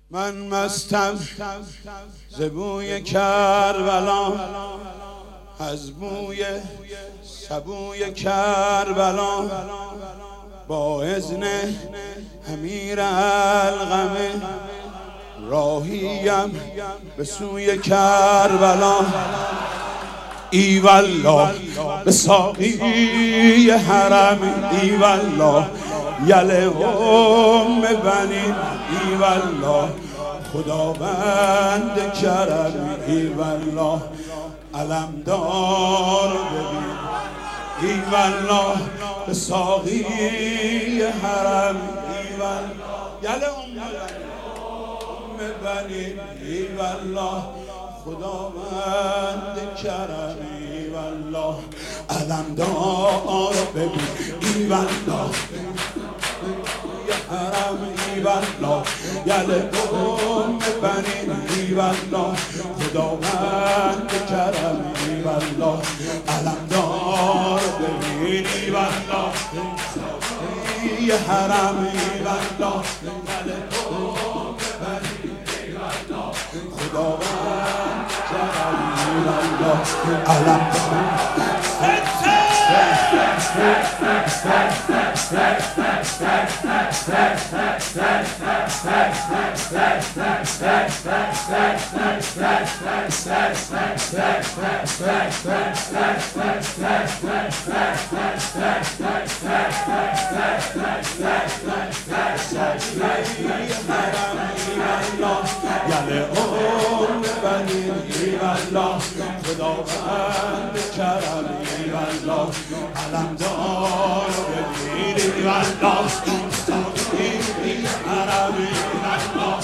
من مستم ز بوی کربلا، از بوی سبوی کربلا، با اذن امیر القمه راهیم به سوی کربلا. ای والله به ساقی حرم، ای والله یله بنی، ای والله خداوند کرم، ای والله علمدار ببین، ای والله به ساقی حرم، ای والله یله بنی، ای والله خداوند کرم، ای والله علمدار ببین، ای والله حرم، ای والله یله بنی، ای والله خداوند کرم، ای والله علمدار ببین، ای والله ای حرم، ای والله یله خداوند کرم، ای والله علمدار. خداوند کرم، ای والله علمدار ببین، ای والله ساقی حرم، ای والله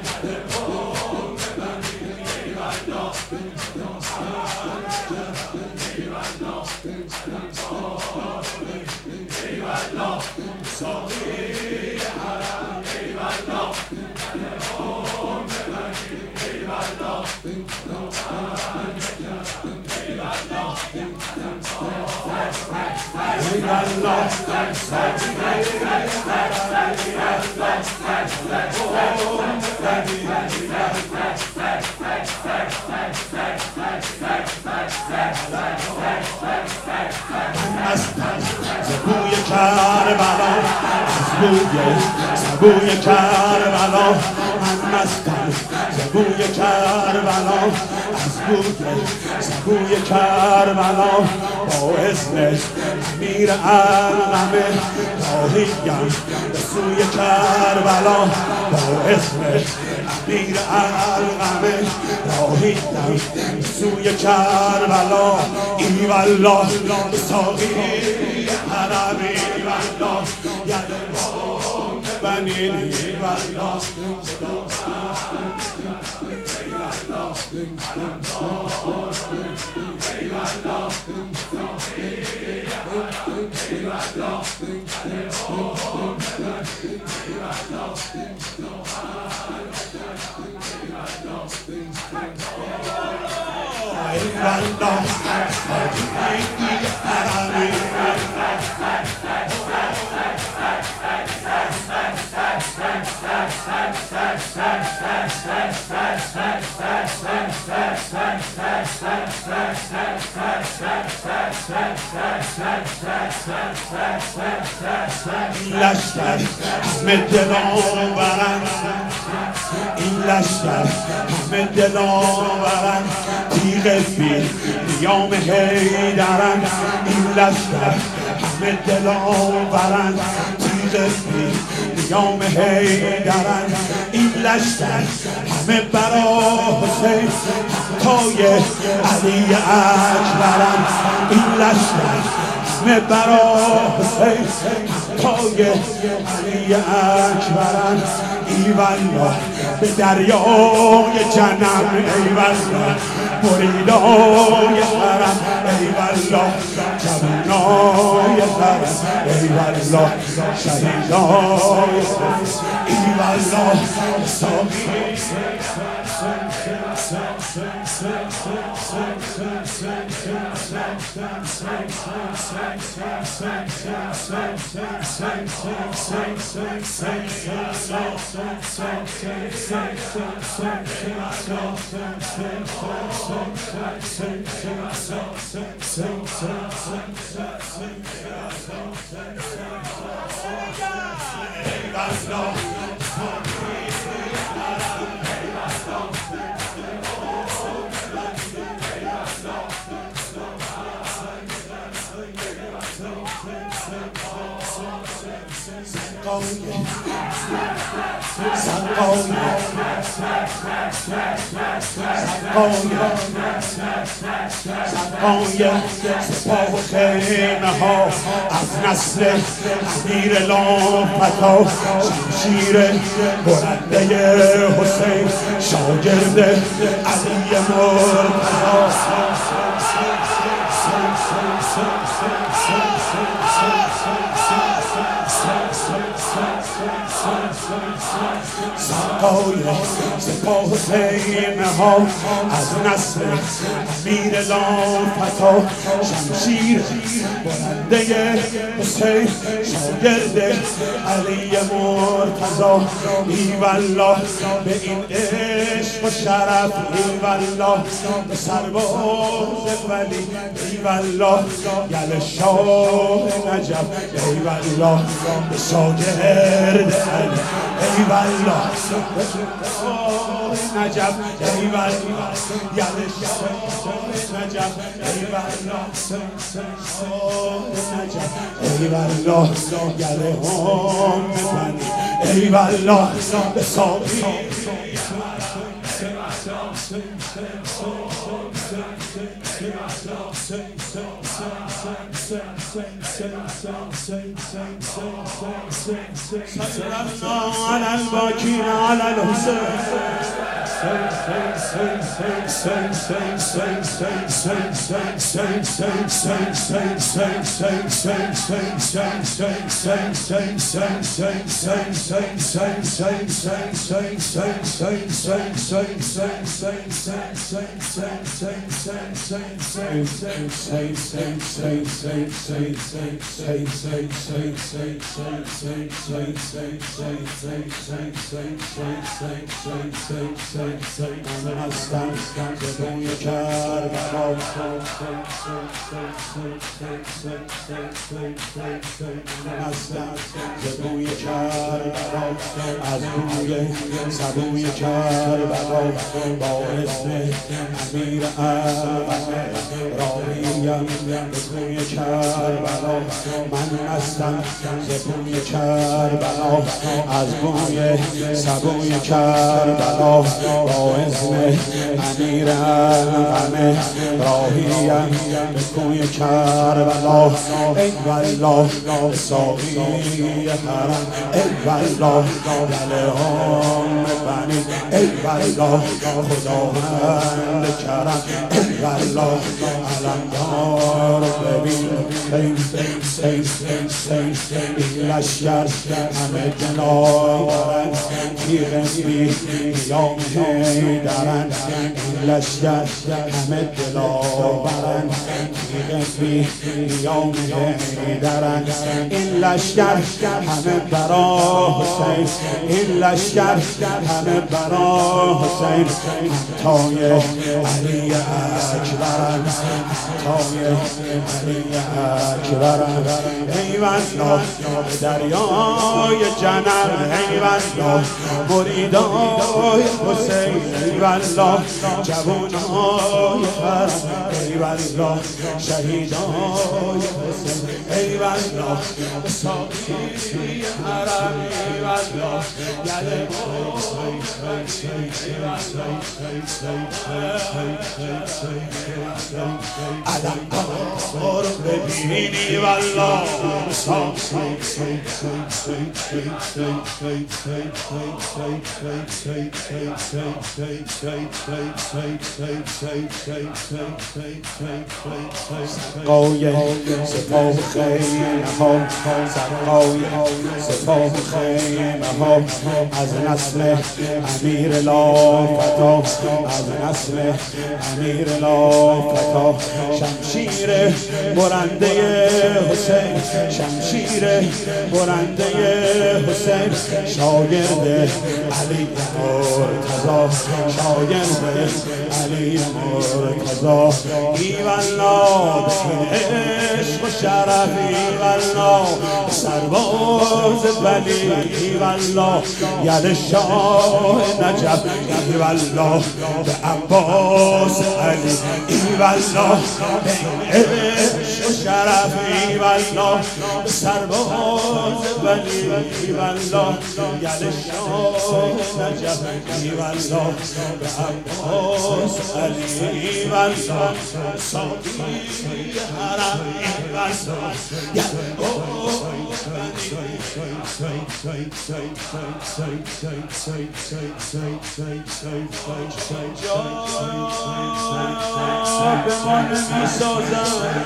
بوی کربلا، از بوی سبوی کربلا، من مستم ز بوی کربلا، از بوی سبوی کربلا، با اذن امیر القمه راهیم به سوی کربلا، با اذن امیر القمه راهیم به سوی کربلا، ای والله به ساقی حرم، ای والله یله بنی، ای والله لشکر همه دلان برند، این لشکر همه دلان برند، تیغ فیل نیام حیدرند، این لشکر همه دلان برند، تیغ فیل نیام حیدرند، این لشکر همه برا حسین تای علی اکبرند، این لشکر همه برا حسین تای علی اکبرند، ای والله به دریای جنم، ای والله مریدای حرم، ای والله جوانای حرم، ای والله شهیدای حرم، ای والله ساقی از نسل امیر لامفتا شمشیر برنده حسین شاگرد علی مرتضی سرقای سپاه خیمه ها از نسل امیر لامفتا شمشیر برنده حسین شاگرد علی مرتضی ایوالله به این عشق و شرف ایوالله به سرباز ولی ایوالله گل شاه نجف ایوالله به شاگرد علی ایوالله نجف ایوالله گل شاه نجف ایوالله نجف ایوالله گل هم بزنی ایوالله به ساقی على الباكين على الحسين من هستم زبون کربلا من هستم زبون کربلا از روی سبوی کربلا با اسم امیر ارمنه راهیم به کوی کربلا من هستم زبون کربلا از روی سبوی کربلا با اسم امیر ارمنه راهیم به کوی کربلا ای والله ساقی حرم ای والله گله هم بنی ای والله خداوند کرم ای والله علمدار ببین این لشکر همه جنابرن تیغ قیام حیدرن این لشکر همه دلاورن تیغ قیام حیدرن این لشکر همه برا حسین این لشکر همه برا حسین همتای علی اکبرن همتای علی اکبرن ای والله دریای جنم ای والله مریدای حسین ای والله جوانای حرم ای والله شهیدای حسین ای والله ساقی حرم ای والله گله علمدار ببینی والله سقای سپاه خیمه ها سقای سپاه خیمه ها از نسل امیر لافتا از نسل امیر لافتا شمشیر برنده حسین شمشیر برنده حسین شاگرد علی مرتضی شاگرد علی مرتضی ایوالا به این عشق و شرف ایوالا سرباز ولی ایوالا ید شاه نجف ایوالا به عباس علی ایوالا به این عشق و شرف ایوالا سرباز ولی ایوالا ید شاه نجف ایوالا به عباس علی ایوالا ساقی حرم ایوالا به ما نمیسازن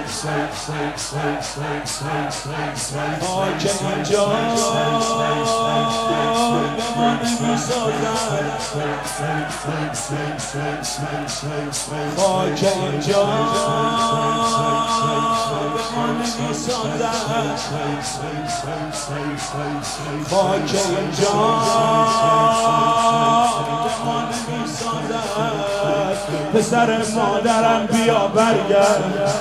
خاک اینجا به ما نمیسازن خاک اینجا به ما نمیسازن خاک اینجا به ما نمیسازن پسر مادرم بیا برگرد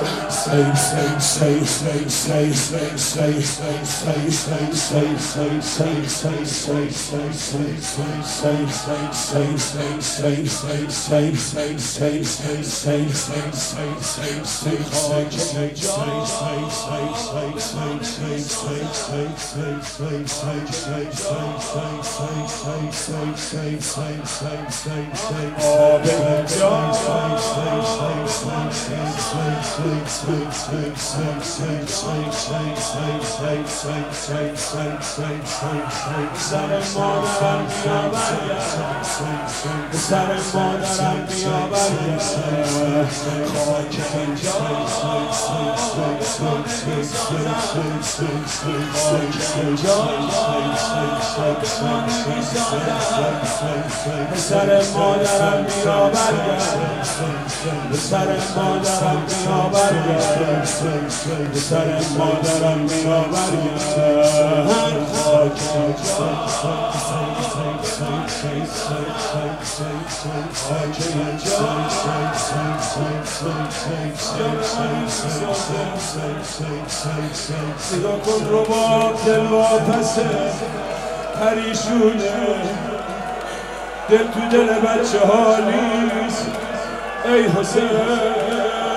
سر مادرم بیا برگرد سر مادرم بیا برگرد خاک اینجا سر مادرم بیا برگرد سر مادرم بیا برگرد سر مادرم بیا برگرد خاک نگاه کن رباب دل واپسه پریشونه دل تو دل بچه ها نیست ای حسین